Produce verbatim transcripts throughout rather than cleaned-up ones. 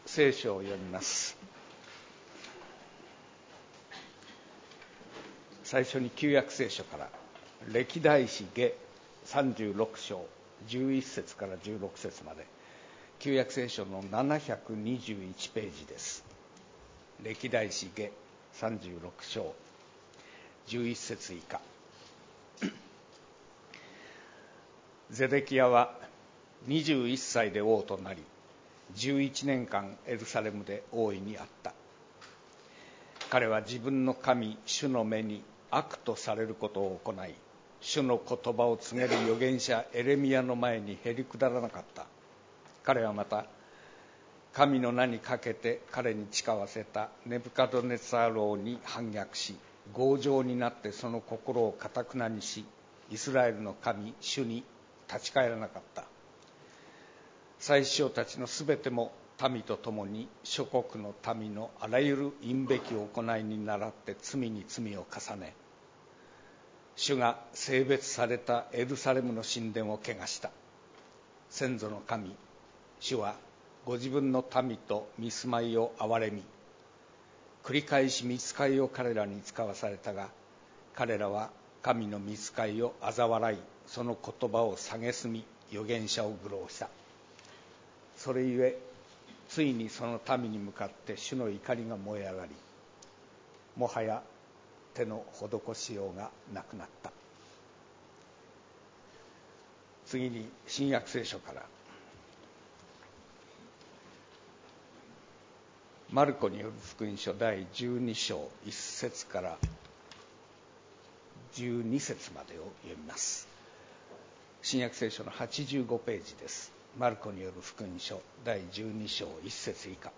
聖書を読みます。最初に旧約聖書から歴代史下さんじゅうろく章じゅういち節からじゅうろく節まで、旧約聖書のななひゃくにじゅういちページです。歴代史下さんじゅうろく章じゅういち節以下。ゼデキヤはにじゅういっさいで王となり、じゅういちねんかんエルサレムで王位にあった。彼は自分の神主の目に悪とされることを行い、主の言葉を告げる預言者エレミヤの前にへりくだらなかった。彼はまた神の名にかけて彼に誓わせたネブカドネツァル王に反逆し、強情になってその心をかたくなにし、イスラエルの神主に立ち返らなかった。祭司長たちのすべても民と共に諸国の民のあらゆる淫べき行いに倣って罪に罪を重ね、主が聖別されたエルサレムの神殿を汚した。先祖の神主はご自分の民と見住まいを憐れみ、繰り返し御使いを彼らに使わされたが、彼らは神の御使いを嘲笑い、その言葉を蔑み、預言者を愚弄した。それゆえついにその民に向かって主の怒りが燃え上がり、もはや手の施しようがなくなった。次に新約聖書からマルコによる福音書だいじゅうに章いち節からじゅうに節までを読みます。新約聖書のはちじゅうごページです。マルコによる福音書だいじゅうに章いち節以下。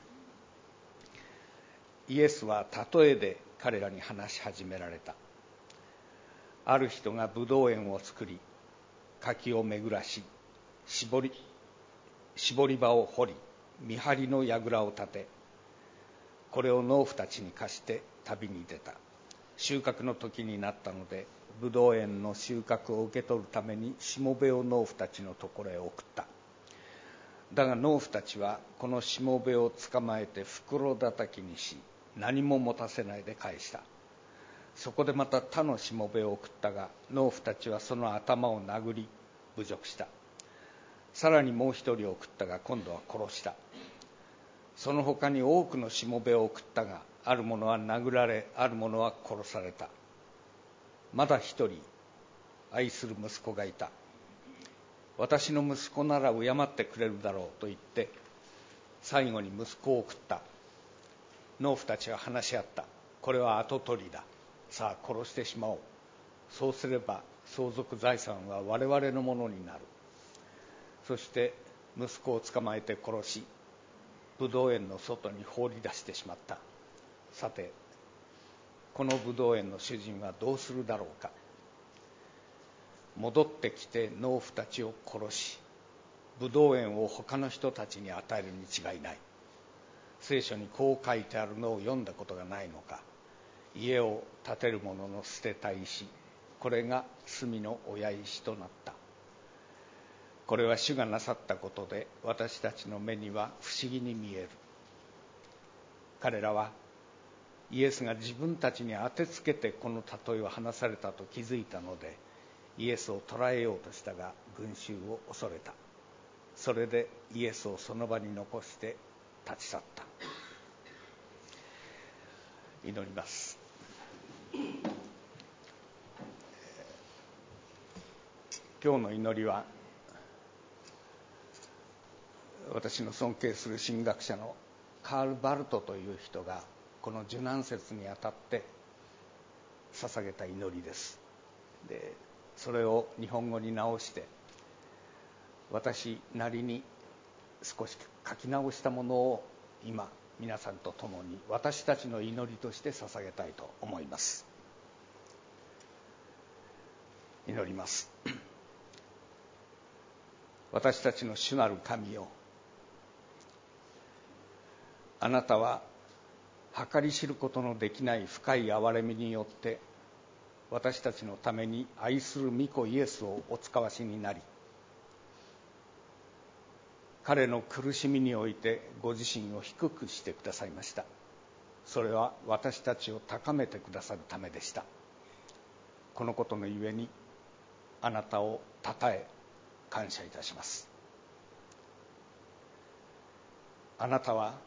イエスは例えで彼らに話し始められた。ある人がブドウ園を作り、柿を巡らし、絞り絞り場を掘り、見張りの櫓を立て、これを農夫たちに貸して旅に出た。収穫の時になったので、ブドウ園の収穫を受け取るためにしもべを農夫たちのところへ送った。だが農夫たちはこのしもべを捕まえて袋叩きにし、何も持たせないで返した。そこでまた他のしもべを送ったが、農夫たちはその頭を殴り侮辱した。さらにもう一人送ったが、今度は殺した。その他に多くのしもべを送ったが、ある者は殴られ、ある者は殺された。まだ一人愛する息子がいた。私の息子なら敬ってくれるだろうと言って最後に息子を送った。農夫たちは話し合った。これは跡取りだ。さあ殺してしまおう。そうすれば相続財産は我々のものになる。そして息子を捕まえて殺し、ブドウ園の外に放り出してしまった。さてこのブドウ園の主人はどうするだろうか。戻ってきて農夫たちを殺し、ブドウ園を他の人たちに与えるに違いない。聖書にこう書いてあるのを読んだことがないのか。家を建てる者の捨てた石、これが隅の親石となった。これは主がなさったことで、私たちの目には不思議に見える。彼らはイエスが自分たちに当てつけてこの例えを話されたと気づいたので、イエスを捕らえようとしたが、群衆を恐れた。それでイエスをその場に残して立ち去った。祈ります。今日の祈りは、私の尊敬する神学者のカール・バルトという人がこの受難節にあたって捧げた祈りです。で、それを日本語に直して私なりに少し書き直したものを今皆さんと共に私たちの祈りとして捧げたいと思います。祈ります。私たちの主なる神よ、あなたは計り知ることのできない深い憐れみによって私たちのために愛する御子イエスをお使わしになり、 彼の苦しみにおいてご自身を低くしてくださいました。それは私たちを高めてくださるためでした。このことのゆえにあなたをたたえ感謝いたします。あなたは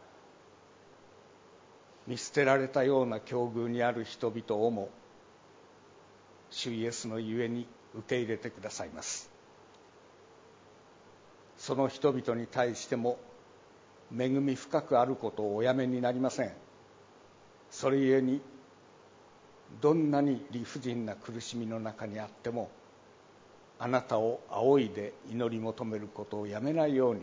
見捨てられたような境遇にある人々をも主イエスのゆえに受け入れてくださいます。その人々に対しても恵み深くあることをおやめになりません。それゆえにどんなに理不尽な苦しみの中にあってもあなたを仰いで祈り求めることをやめないよう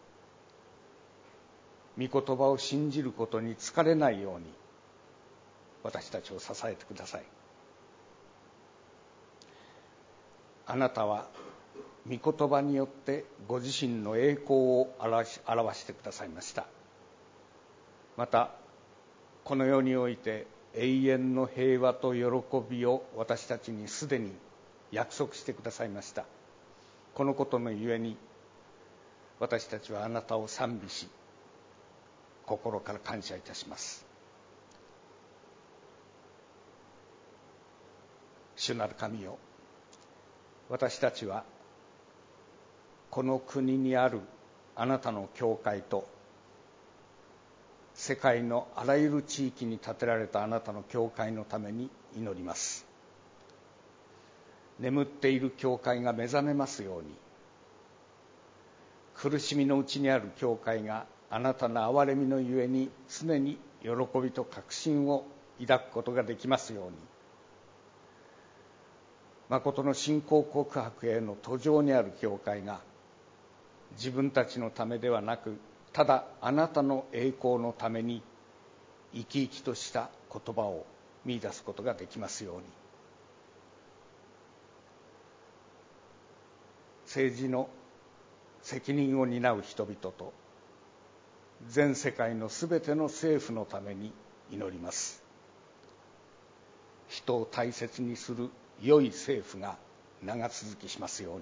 に、御言葉を信じることに疲れないように私たちを支えてください。あなたは御言葉によってご自身の栄光を表し、表してくださいました。またこの世において永遠の平和と喜びを私たちにすでに約束してくださいました。このことのゆえに私たちはあなたを賛美し心から感謝いたします。主なる神よ、私たちはこの国にあるあなたの教会と世界のあらゆる地域に建てられたあなたの教会のために祈ります。眠っている教会が目覚めますように、苦しみのうちにある教会があなたの憐れみのゆえに常に喜びと確信を抱くことができますように、誠の信仰告白への途上にある教会が自分たちのためではなく、ただあなたの栄光のために生き生きとした言葉を見出すことができますように、政治の責任を担う人々と全世界のすべての政府のために祈ります。人を大切にする良い政府が長続きしますように、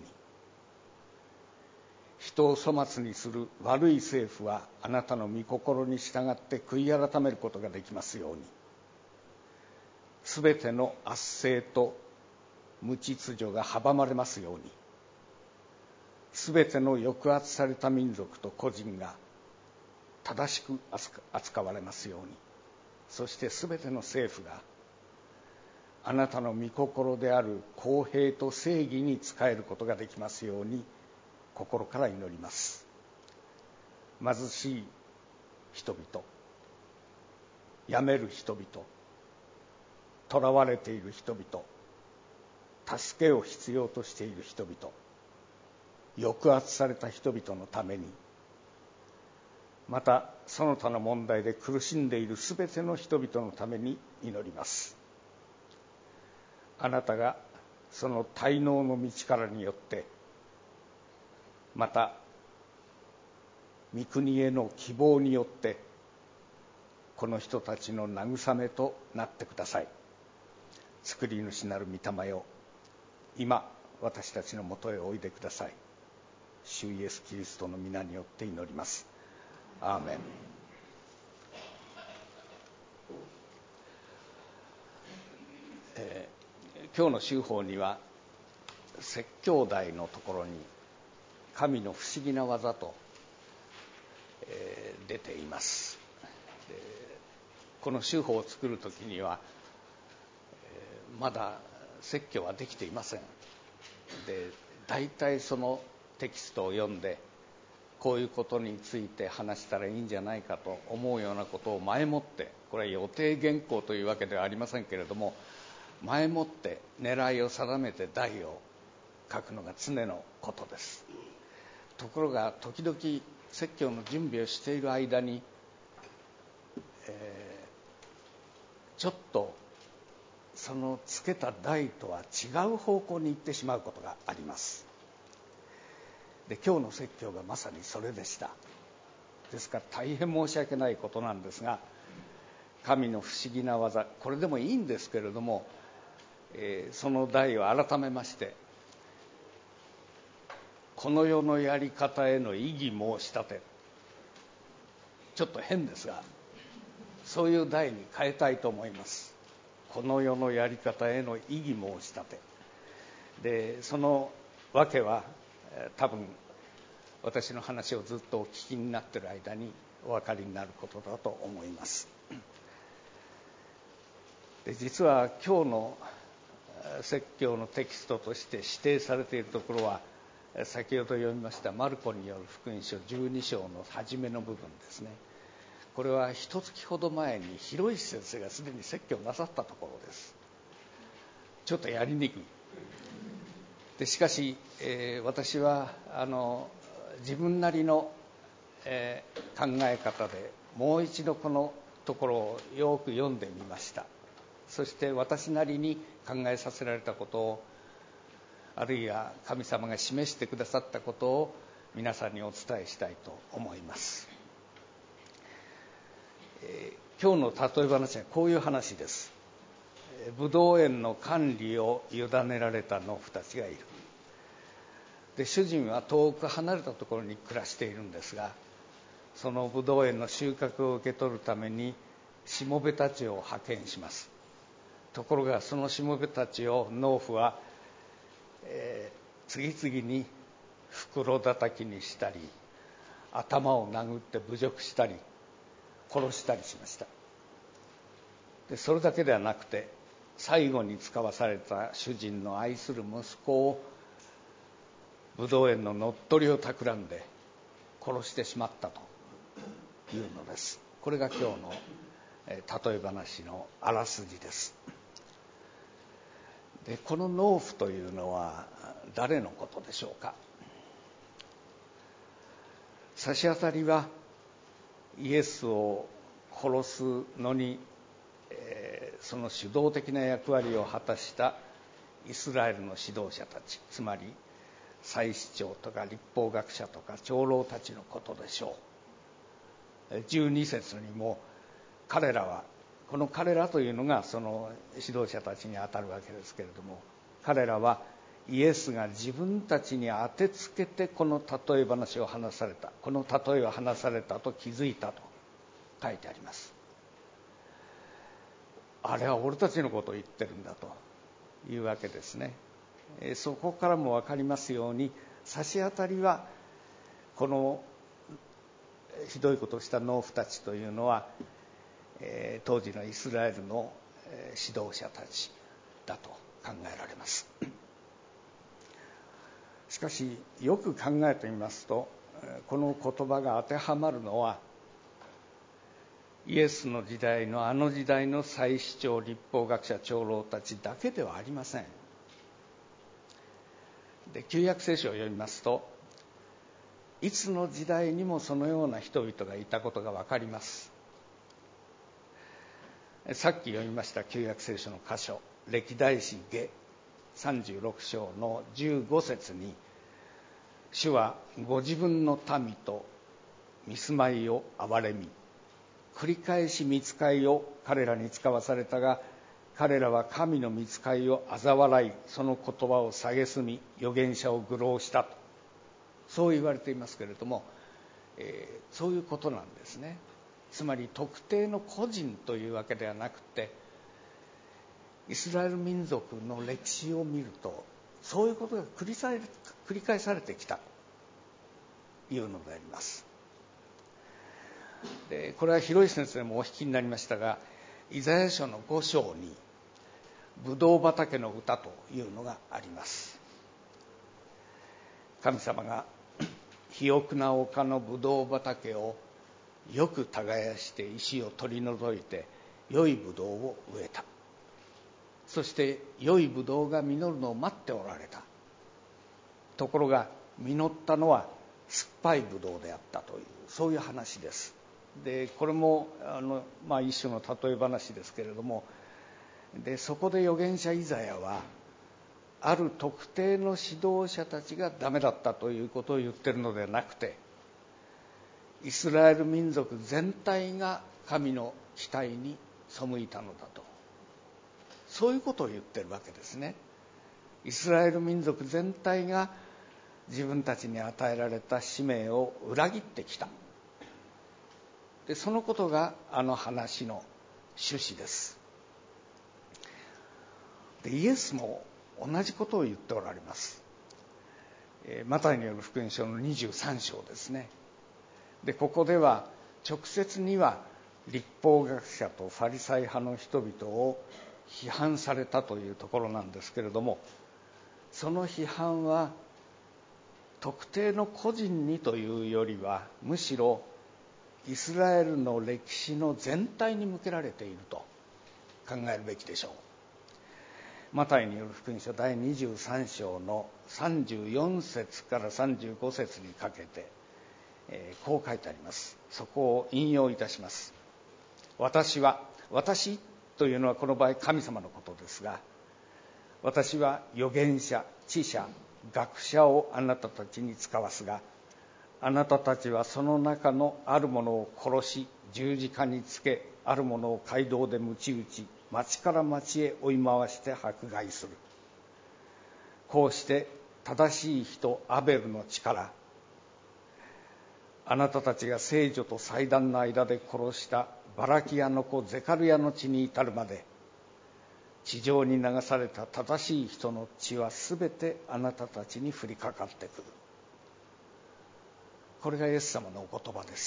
人を粗末にする悪い政府はあなたの御心に従って悔い改めることができますように、すべての圧政と無秩序が阻まれますように、すべての抑圧された民族と個人が正しく扱われますように、そしてすべての政府があなたの御心である公平と正義に仕えることができますように心から祈ります。貧しい人々、病める人々、囚われている人々、助けを必要としている人々、抑圧された人々のために、またその他の問題で苦しんでいるすべての人々のために祈ります。あなたがその滞納の道からによって、また御国への希望によってこの人たちの慰めとなってください。救い主なる御霊よ、今私たちのもとへおいでください。主イエスキリストの皆によって祈ります。アーメン。えー、今日の週報には説教題のところに神の不思議な技と、えー、出ています。でこの週報を作るときには、えー、まだ説教はできていません。で大体そのテキストを読んでこういうことについて話したらいいんじゃないかと思うようなことを前もって、これは予定原稿というわけではありませんけれども、前もって狙いを定めて題を書くのが常のことです。ところが時々説教の準備をしている間に、えー、ちょっとそのつけた題とは違う方向に行ってしまうことがあります。で今日の説教がまさにそれでした。ですから大変申し訳ないことなんですが、神の不思議な技、これでもいいんですけれども、えー、その題を改めまして、 この世のやり方への異議申し立て、ちょっと変ですがそういう題に変えたいと思います。この世のやり方への異議申し立てで、そのわけは多分私の話をずっとお聞きになっている間にお分かりになることだと思います。で実は今日の説教のテキストとして指定されているところは、先ほど読みましたマルコによる福音書じゅうに章の初めの部分ですね。これは一月ほど前に広石先生がすでに説教なさったところです。ちょっとやりにくいで、しかし、えー、私はあの自分なりの、えー、考え方でもう一度このところをよく読んでみました。そして私なりに考えさせられたことを、あるいは神様が示してくださったことを皆さんにお伝えしたいと思います。えー、今日の例え話はこういう話です。ブドウ園の管理を委ねられた農夫たちがいる。で主人は遠く離れたところに暮らしているんですが、そのブドウ園の収穫を受け取るためにしもべたちを派遣します。ところがそのしもべたちを農夫は、えー、次々に袋叩きにしたり、頭を殴って侮辱したり殺したりしました。でそれだけではなくて、最後に使わされた主人の愛する息子をブドウ園の乗っ取りを企んで殺してしまったというのです。これが今日の例え話のあらすじです。でこの農夫というのは誰のことでしょうか。差し当たりはイエスを殺すのに、えー、その主導的な役割を果たしたイスラエルの指導者たち、つまり祭司長とか律法学者とか長老たちのことでしょう。じゅうに節にも彼らは、この彼らというのがその指導者たちにあたるわけですけれども、彼らはイエスが自分たちに当てつけてこの例え話を話された、この例えを話されたと気づいたと書いてあります。あれは俺たちのことを言ってるんだというわけですね。そこからも分かりますように、差し当たりはこのひどいことをした農夫たちというのは、えー、当時のイスラエルの指導者たちだと考えられます。しかしよく考えてみますと、この言葉が当てはまるのはイエスの時代のあの時代の祭司長、律法学者、長老たちだけではありません。で旧約聖書を読みますと、いつの時代にもそのような人々がいたことが分かります。さっき読みました旧約聖書の箇所、歴代史下さんじゅうろく章のじゅうご節に、主はご自分の民と見住まいを憐れみ、繰り返し御使いを彼らに使わされたが、彼らは神の御使いを嘲笑い、その言葉を蔑み、預言者を愚弄したと、そう言われていますけれども、えー、そういうことなんですね。つまり特定の個人というわけではなくて、イスラエル民族の歴史を見ると、そういうことが繰り返繰り返されてきたというのであります。でこれは広石先生もお聞きになりましたが、イザヤ書のご章にブドウ畑の歌というのがあります。神様が肥沃な丘のブドウ畑をよく耕して石を取り除いて良いブドウを植えた。そして良いブドウが実るのを待っておられた。ところが実ったのは酸っぱいブドウであったという、そういう話です。でこれもあの、まあ、一種の例え話ですけれども、でそこで預言者イザヤはある特定の指導者たちがダメだったということを言っているのではなくて、イスラエル民族全体が神の期待に背いたのだと、そういうことを言っているわけですね。イスラエル民族全体が自分たちに与えられた使命を裏切ってきた。でそのことがあの話の趣旨です。でイエスも同じことを言っておられます。マタイによる福音書のにじゅうさん章ですね。でここでは直接には律法学者とファリサイ派の人々を批判されたというところなんですけれども、その批判は特定の個人にというよりはむしろイスラエルの歴史の全体に向けられていると考えるべきでしょう。マタイによる福音書だいにじゅうさん章のさんじゅうよん節からさんじゅうご節にかけて、えー、こう書いてあります。そこを引用いたします。私は、私というのはこの場合神様のことですが、私は預言者、知者、学者をあなたたちに使わすが、あなたたちはその中のあるものを殺し、十字架につけ、あるものを街道で鞭打ち、町から町へ追い回して迫害する。こうして正しい人アベルの力、あなたたちが聖女と祭壇の間で殺したバラキアの子ゼカルヤの血に至るまで、地上に流された正しい人の血はすべてあなたたちに降りかかってくる。これがイエス様のお言葉です。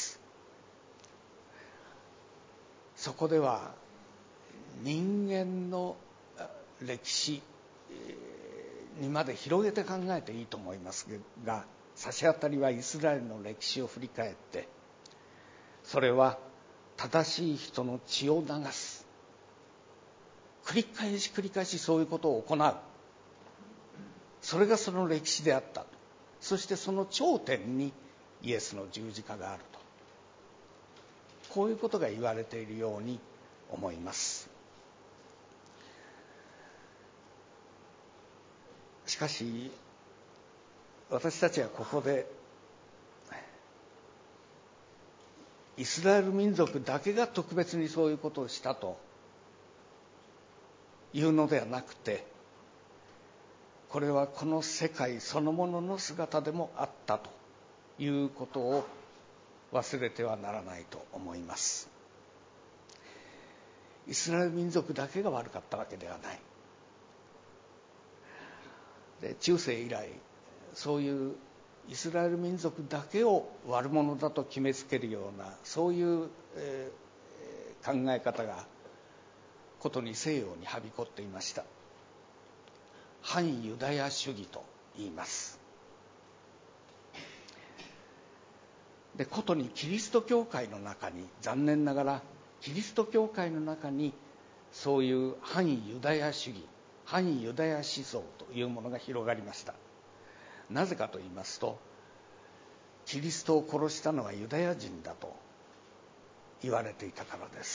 そこでは人間の歴史にまで広げて考えていいと思いますが、差し当たりはイスラエルの歴史を振り返って、それは正しい人の血を流す、繰り返し繰り返しそういうことを行う、それがその歴史であった。そしてその頂点にイエスの十字架があると、こういうことが言われているように思います。しかし私たちはここでイスラエル民族だけが特別にそういうことをしたというのではなくて、これはこの世界そのものの姿でもあったということを忘れてはならないと思います。イスラエル民族だけが悪かったわけではない。で中世以来そういうイスラエル民族だけを悪者だと決めつけるようなそういう、えー、考え方がことに西洋にはびこっていました。反ユダヤ主義と言います。でことにキリスト教会の中に、残念ながらキリスト教会の中にそういう反ユダヤ主義、反ユダヤ思想というものが広がりました。なぜかと言いますと、キリストを殺したのはユダヤ人だと言われていたからです。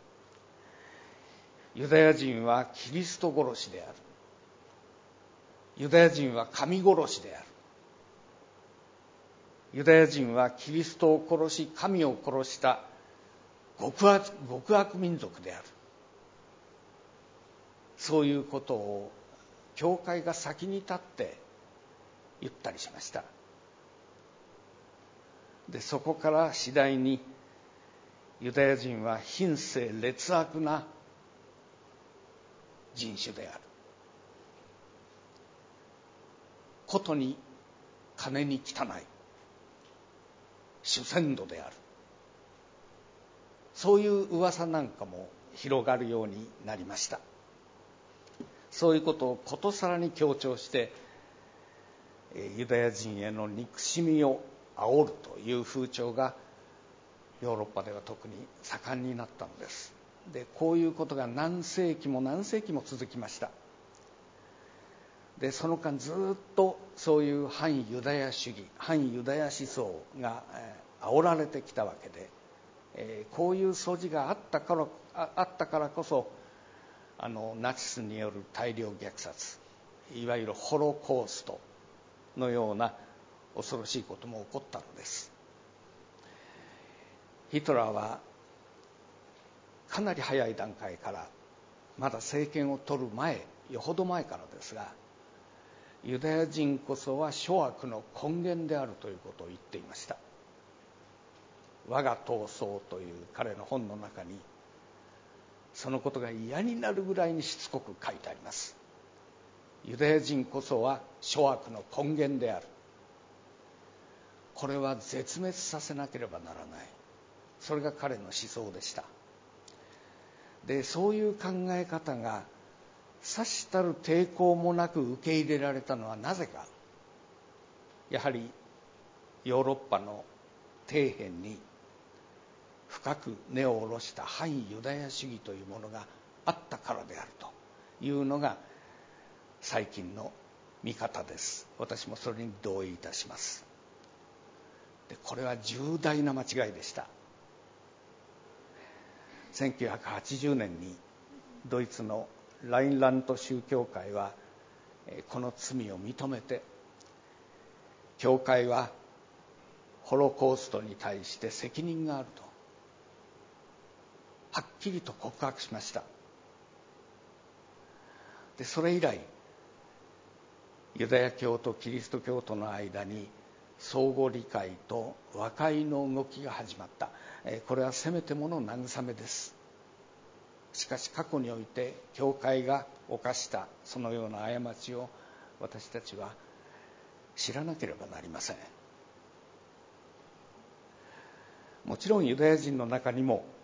ユダヤ人はキリスト殺しである。ユダヤ人は神殺しである。ユダヤ人はキリストを殺し、神を殺した極悪、極悪民族である。そういうことを教会が先に立って言ったりしました。でそこから次第にユダヤ人は貧性劣悪な人種である。ことに金に汚い主戦度である。そういう噂なんかも広がるようになりました。そういうことをことさらに強調してユダヤ人への憎しみを煽るという風潮がヨーロッパでは特に盛んになったのです。でこういうことが何世紀も何世紀も続きました。でその間ずっとそういう反ユダヤ主義、反ユダヤ思想が煽られてきたわけで、えー、こういう素地があったから、あ、あったからこそあのナチスによる大量虐殺、いわゆるホロコーストのような恐ろしいことも起こったのです。ヒトラーはかなり早い段階から、まだ政権を取る前、よほど前からですが、 ユダヤ人こそは諸悪の根源であるということを言っていました。我が闘争という彼の本の中にそのことが嫌になるぐらいにしつこく書いてあります。ユダヤ人こそは諸悪の根源である。これは絶滅させなければならない。それが彼の思想でした。で、そういう考え方がさしたる抵抗もなく受け入れられたのはなぜか。やはりヨーロッパの底辺に深く根を下ろした反ユダヤ主義というものがあったからであるというのが最近の見方です。私もそれに同意いたします。で、これは重大な間違いでした。せんきゅうひゃくはちじゅうねんにドイツのラインラント宗教会はこの罪を認めて、教会はホロコーストに対して責任があるとはっきりと告白しました。で、それ以来ユダヤ教とキリスト教との間に相互理解と和解の動きが始まった。これはせめてもの慰めです。しかし過去において教会が犯したそのような過ちを私たちは知らなければなりません。もちろんユダヤ人の中にも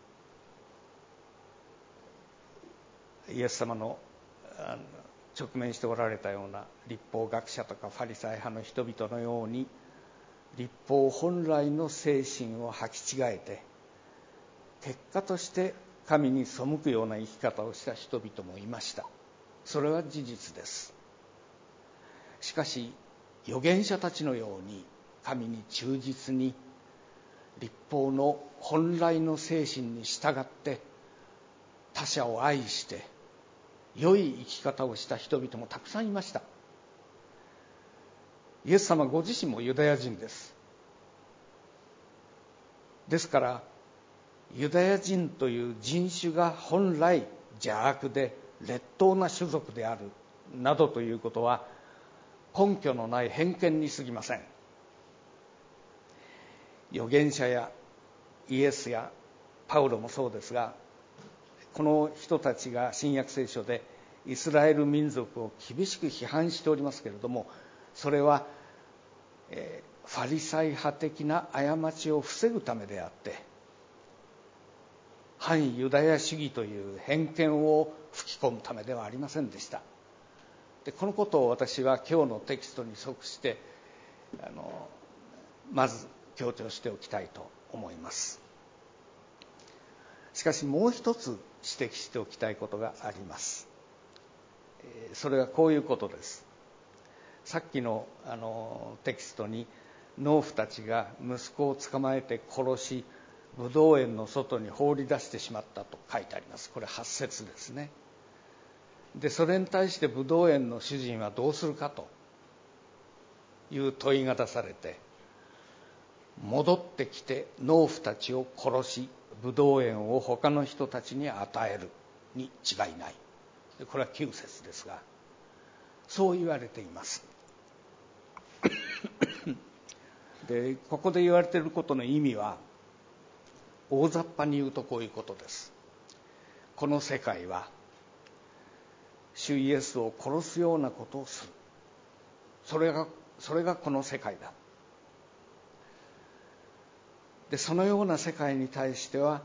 イエス様の直面しておられたような律法学者とかファリサイ派の人々のように律法本来の精神を履き違えて結果として神に背くような生き方をした人々もいました。それは事実です。しかし預言者たちのように神に忠実に律法の本来の精神に従って他者を愛して良い生き方をした人々もたくさんいました。イエス様ご自身もユダヤ人です。ですからユダヤ人という人種が本来邪悪で劣等な種族であるなどということは根拠のない偏見に過ぎません。預言者やイエスやパウロもそうですが、この人たちが新約聖書でイスラエル民族を厳しく批判しておりますけれども、それは、えー、ファリサイ派的な過ちを防ぐためであって反ユダヤ主義という偏見を吹き込むためではありませんでした。で、このことを私は今日のテキストに即してあのまず強調しておきたいと思います。しかしもう一つ指摘しておきたいことがあります。それはこういうことです。さっきのあのテキストに農夫たちが息子を捕まえて殺しブドウ園の外に放り出してしまったと書いてあります。これはち節ですね。で、それに対してブドウ園の主人はどうするかという問いが出されて、戻ってきて農夫たちを殺しブドウ園を他の人たちに与えるに違いない。これはきゅう節ですが、そう言われていますで、ここで言われていることの意味は大雑把に言うとこういうことです。この世界は主イエスを殺すようなことをする。それがそれがこの世界だ。で、そのような世界に対しては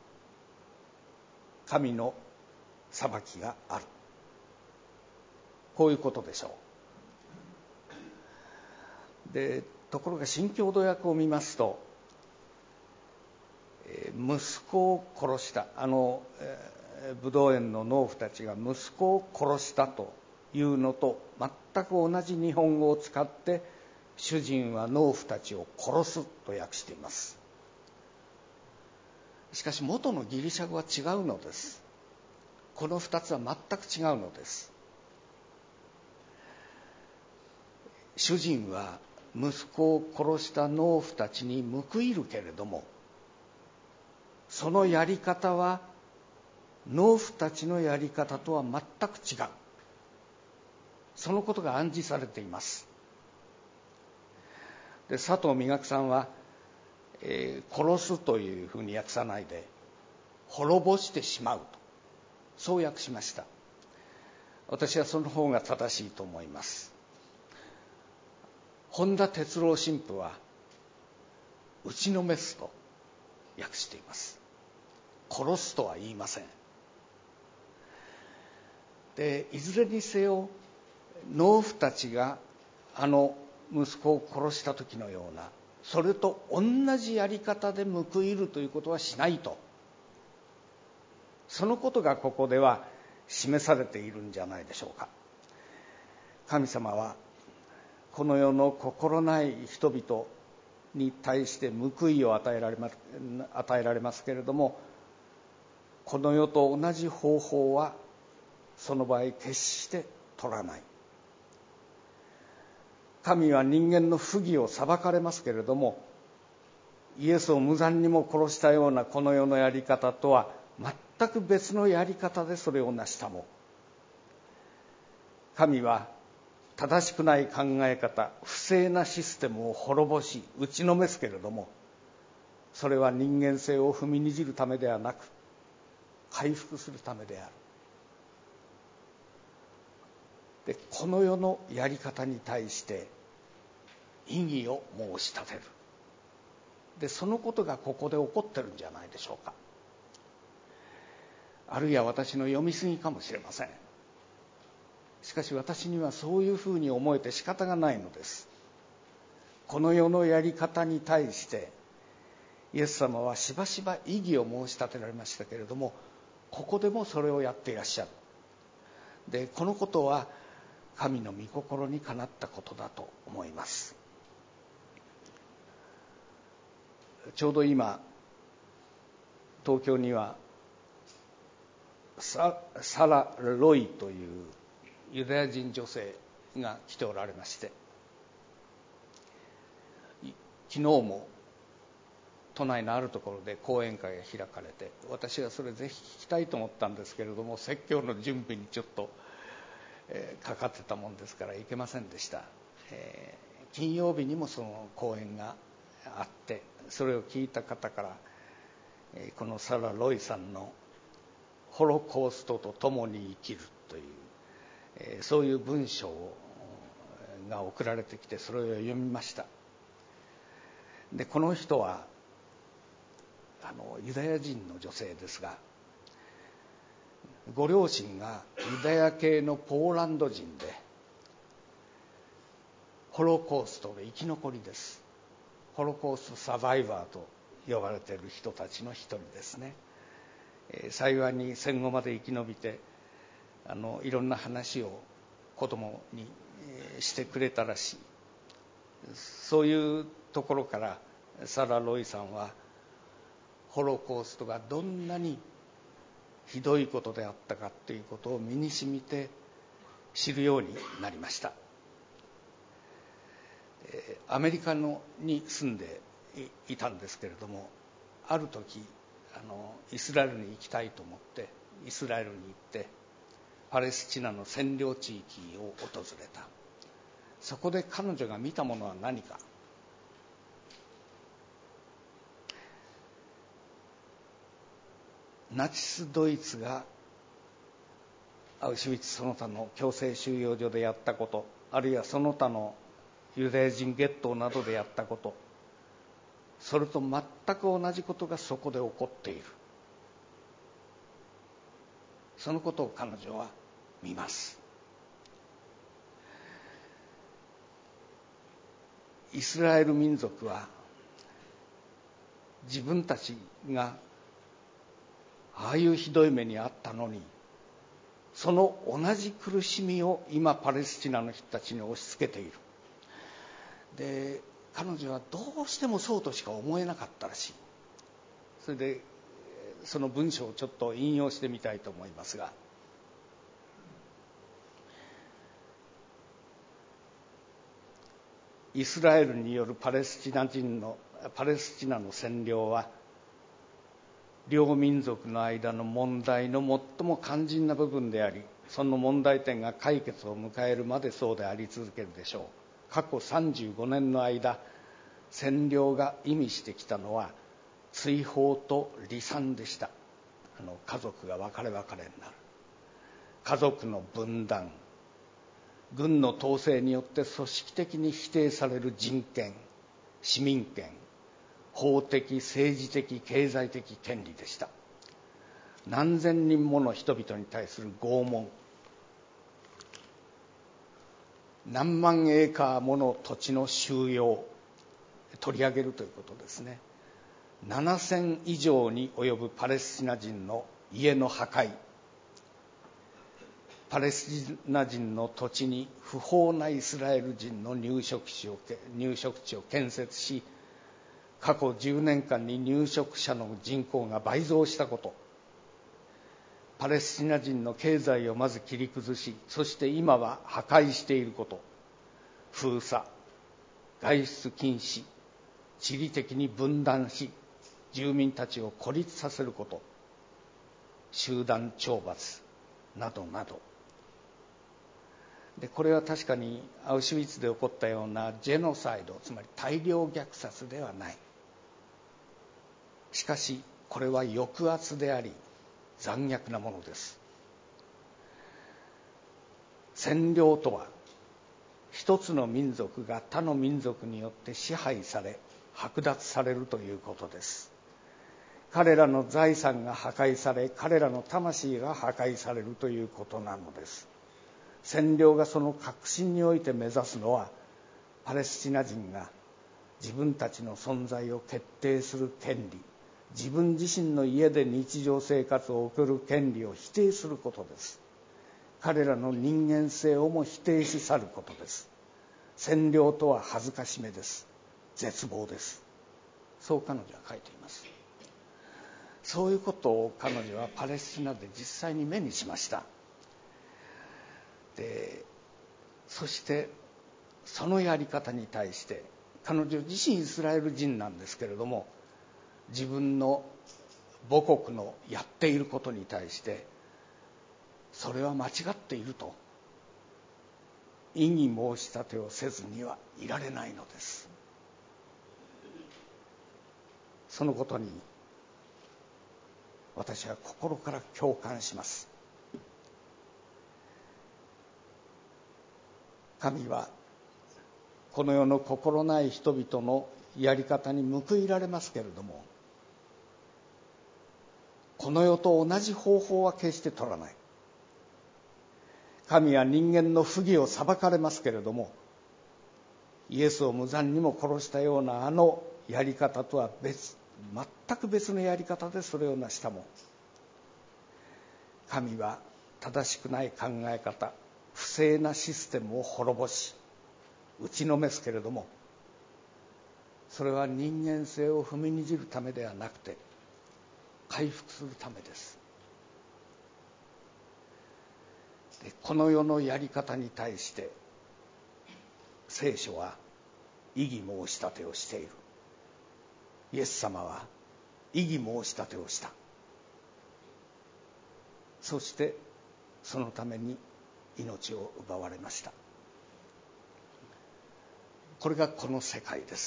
神の裁きがある。こういうことでしょう。で、ところが新共同訳を見ますと、息子を殺したあのブドウ園の農夫たちが息子を殺したというのと全く同じ日本語を使って主人は農夫たちを殺すと訳しています。しかし元のギリシャ語は違うのです。この二つは全く違うのです。主人は息子を殺した農夫たちに報いるけれども、そのやり方は農夫たちのやり方とは全く違う。 そのことが暗示されています。で、佐藤美学さんは、えー、殺すというふうに訳さないで滅ぼしてしまうと、そう訳しました。私はその方が正しいと思います。本田哲郎神父は打ちのめすと訳しています。殺すとは言いません。で、いずれにせよ農夫たちがあの息子を殺した時のような、それと同じやり方で報いるということはしないと、そのことがここでは示されているんじゃないでしょうか。神様はこの世の心ない人々に対して報いを与えられます、与えられますけれども、この世と同じ方法はその場合決して取らない。神は人間の不義を裁かれますけれども、イエスを無残にも殺したようなこの世のやり方とは全く別のやり方でそれを成したも、神は正しくない考え方、不正なシステムを滅ぼし打ちのめすけれども、それは人間性を踏みにじるためではなく回復するためである。で、この世のやり方に対して異議を申し立てる。で、そのことがここで起こってるんじゃないでしょうか。あるいは私の読み過ぎかもしれません。しかし私にはそういうふうに思えて仕方がないのです。この世のやり方に対してイエス様はしばしば異議を申し立てられましたけれども、ここでもそれをやっていらっしゃる。で、このことは神の御心にかなったことだと思います。ちょうど今東京にはサ, サラ・ロイというユダヤ人女性が来ておられまして、昨日も都内のあるところで講演会が開かれて、私はそれぜひ聞きたいと思ったんですけれども、説教の準備にちょっと、えー、かかってたもんですから行けませんでした。えー、金曜日にもその講演があって、それを聞いた方から、えー、このサラ・ロイさんのホロコーストと共に生きるという、えー、そういう文章が送られてきて、それを読みました。で、この人はあのユダヤ人の女性ですが、ご両親がユダヤ系のポーランド人で、ホロコーストで生き残りです。ホロコーストサバイバーと呼ばれている人たちの一人ですね。えー、幸いに戦後まで生き延びて、あのいろんな話を子供に、えー、してくれたらしい。そういうところからサラ・ロイさんはホロコーストがどんなにひどいことであったかということを身に染みて知るようになりました。アメリカのに住んでいたんですけれども、ある時あのイスラエルに行きたいと思ってイスラエルに行ってパレスチナの占領地域を訪れた。そこで彼女が見たものは何か。ナチスドイツがアウシュビッツその他の強制収容所でやったこと、あるいはその他のユダヤ人ゲットーなどでやったこと、それと全く同じことがそこで起こっている。そのことを彼女は見ます。イスラエル民族は自分たちがああいうひどい目にあったのに、その同じ苦しみを今パレスチナの人たちに押し付けている。で、彼女はどうしてもそうとしか思えなかったらしい。それでその文章をちょっと引用してみたいと思いますが、イスラエルによるパレスチナ人のパレスチナの占領は両民族の間の問題の最も肝心な部分であり、 その問題点が解決を迎えるまでそうであり続けるでしょう。過去さんじゅうごねんの間、占領が意味してきたのは追放と離散でした。あの家族が別れ別れになる、家族の分断、軍の統制によって組織的に否定される人権、市民権、法的、政治的、経済的権利でした。何千人もの人々に対する拷問、何万エーカーもの土地の収用、取り上げるということですね。ななせん以上に及ぶパレスチナ人の家の破壊、パレスチナ人の土地に不法なイスラエル人の入植地を入植地を建設し、過去じゅうねんかんに入植者の人口が倍増したこと、パレスチナ人の経済をまず切り崩し、そして今は破壊していること、封鎖、外出禁止、地理的に分断し住民たちを孤立させること、集団懲罰などなどで、これは確かにアウシュビッツで起こったようなジェノサイド、つまり大量虐殺ではない。しかしこれは抑圧であり残虐なものです。占領とは一つの民族が他の民族によって支配され剥奪されるということです。彼らの財産が破壊され、彼らの魂が破壊されるということなのです。占領がその核心において目指すのは、パレスチナ人が自分たちの存在を決定する権利、自分自身の家で日常生活を送る権利を否定することです。彼らの人間性をも否定し去ることです。占領とは恥ずかしめです。絶望です。そう彼女は書いています。そういうことを彼女はパレスチナで実際に目にしました。で、そしてそのやり方に対して彼女自身イスラエル人なんですけれども、自分の母国のやっていることに対してそれは間違っていると異議申し立てをせずにはいられないのです。そのことに私は心から共感します。神はこの世の心ない人々のやり方に報いられますけれども、この世と同じ方法は決して取らない。神は人間の不義を裁かれますけれども、イエスを無残にも殺したようなあのやり方とは別、全く別のやり方でそれを成したも、神は正しくない考え方、不正なシステムを滅ぼし打ちのめすけれども、それは人間性を踏みにじるためではなくて回復するためです。で、この世のやり方に対して聖書は異議申し立てをしている。イエス様は異議申し立てをした。そしてそのために命を奪われました。これがこの世界です。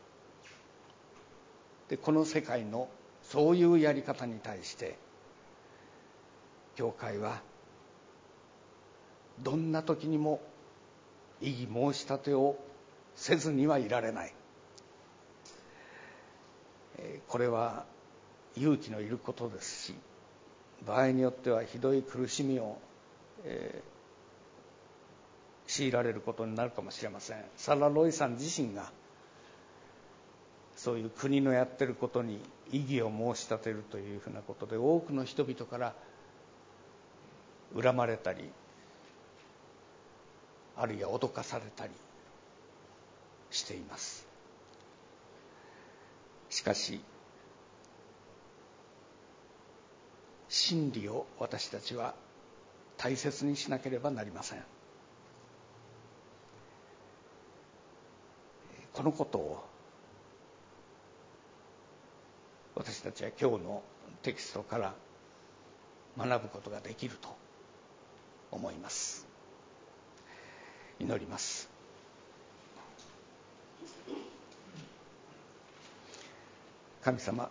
で、この世界のそういうやり方に対して教会はどんな時にも異議申し立てをせずにはいられない。これは勇気のいることですし、場合によってはひどい苦しみを、えー、強いられることになるかもしれません。サラ・ロイさん自身がそういう国のやってることに異議を申し立てるというふうなことで多くの人々から恨まれたり、あるいは脅かされたりしています。しかし真理を私たちは大切にしなければなりません。このことを私たちは今日のテキストから学ぶことができると思います。祈ります。神様、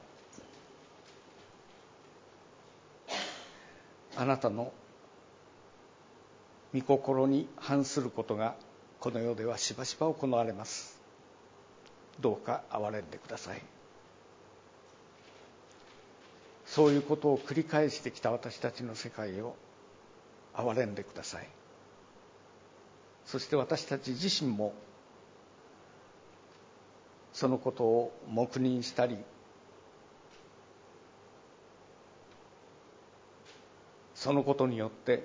あなたの御心に反することがこの世ではしばしば行われます。どうか憐れんでください。そういうことを繰り返してきた私たちの世界を憐れんでください。そして私たち自身もそのことを黙認したり、そのことによって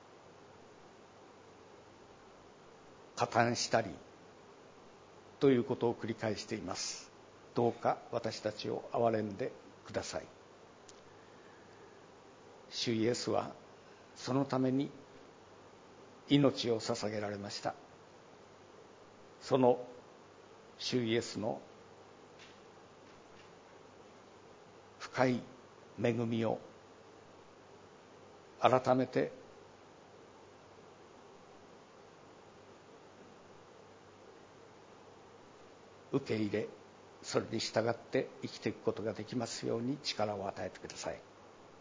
加担したりということを繰り返しています。どうか私たちを憐れんでください。主イエスはそのために命を捧げられました。その主イエスの深い恵みを改めて受け入れ、それに従って生きていくことができますように力を与えてください。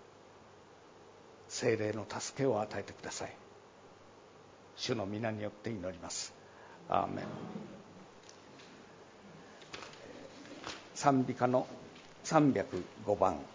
聖霊の助けを与えてください。主の皆によって祈ります。アーメン。賛美歌のさんびゃくごばん。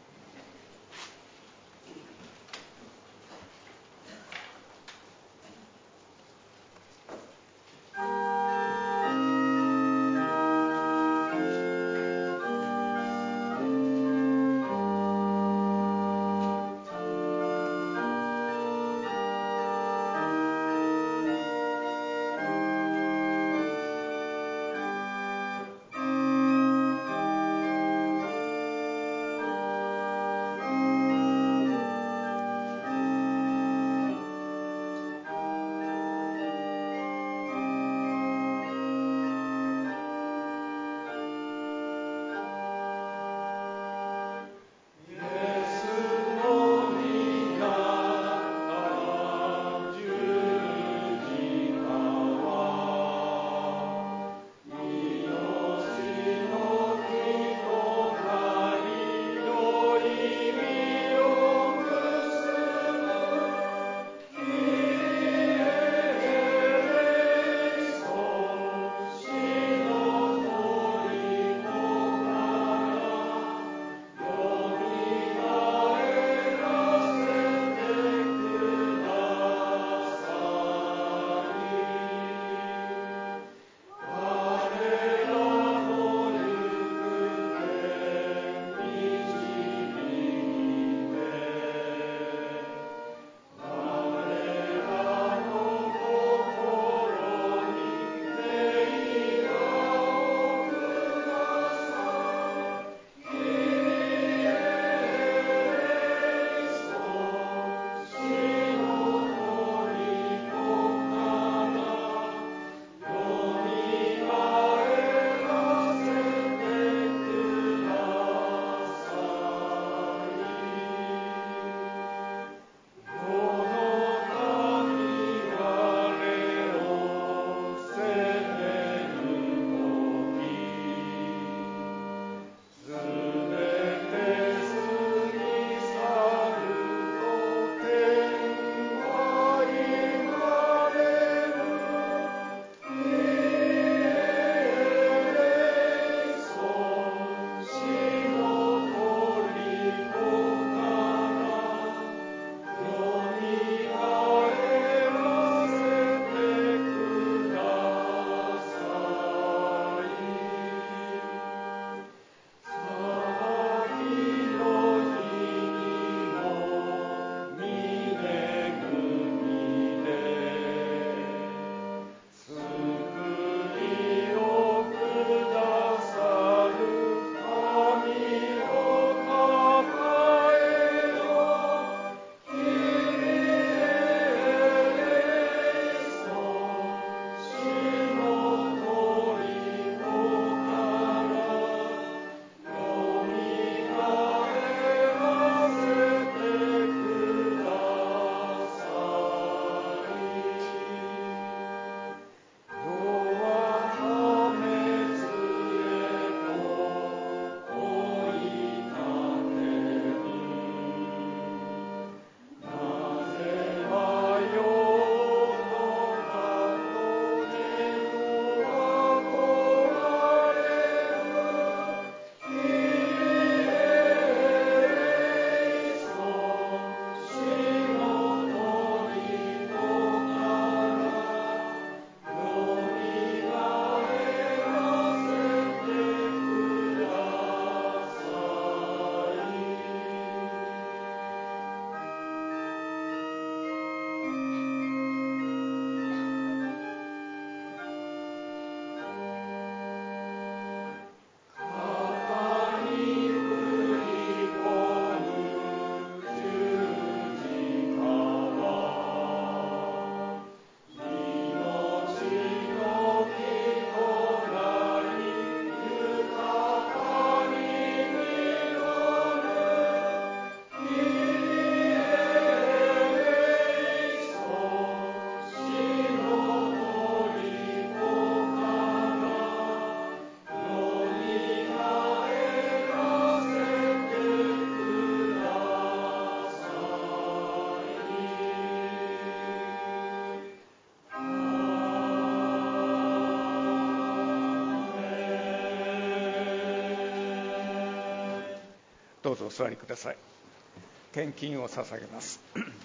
どうぞお座りください。献金を捧げます。